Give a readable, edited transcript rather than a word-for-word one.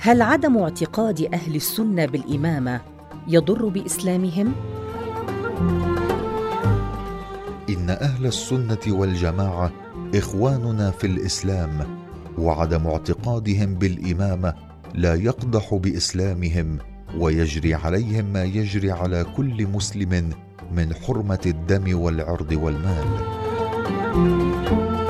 هل عدم اعتقاد أهل السنة بالإمامة يضر بإسلامهم؟ إن أهل السنة والجماعة إخواننا في الإسلام، وعدم اعتقادهم بالإمامة لا يقدح بإسلامهم، ويجري عليهم ما يجري على كل مسلم من حرمة الدم والعرض والمال.